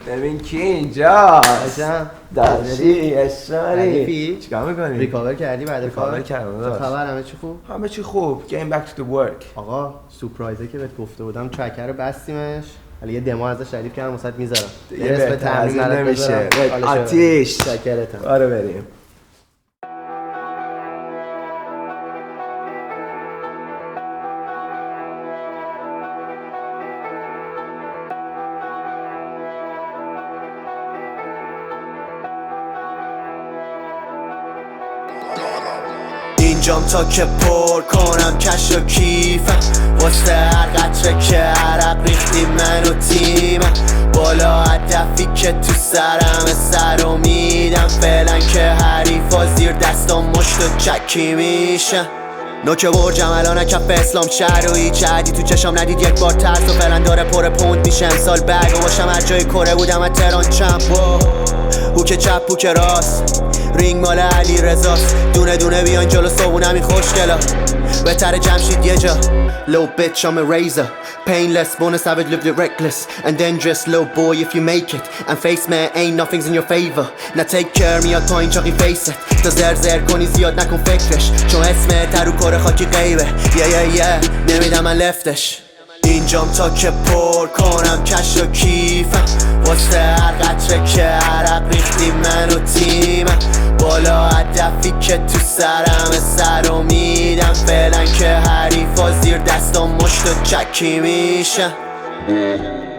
ببین کی اینجا عجب داشتی اشاری چیکار میکنی؟ ریکاور کردی بعد ریکاور کردم خبر همه چی خوب؟ همه چی خوب Getting back to the work آقا سورپرایزه که بهت گفته بودم ترکر رو بستیمش ولی یه دمو ازش تعریف کردم واسات میذارم دیگه بهتر از این نمیشه آتیش شکرتم آره بریم اینجام تا که پر کنم کش و کیفم واسه هر قطره که عرق ریختی من و تیمم بالا هدفی که تو سرم سر و میدم فعلا که حریفا زیر دستم مشت و چکی میشن نوک برجم الان کف اسلام شهر و هیچ عدی تو چشم ندید یک بار ترس و فعلا داره پر پوند میشه امسال برگ و باشم هر جای کره بودم از تهران چمپ هوک چپ هوک راست رینگ مال علی رزاست دونه دونه بیان جلو صابونم این خوشگلا بهتر جمشید یه جا Low bitch I'm a razor Painless born a savage lived it reckless And dangerous low boy if you make it And face man ain't nothing's in your favor Now take care میاد پایین چاقی فیست تا زر کنی زیاد نکن فکرش چون اسمت رو کره خاکی غیبه نمیدم من لفتش اینجام تا که پر کنم کش و کیفم واسه هر قطره که عرق ریختی من و تیمم بالا هدفی که تو سرم سر و میدم فعلا که حریفا زیر دستم مشت و چکی میشن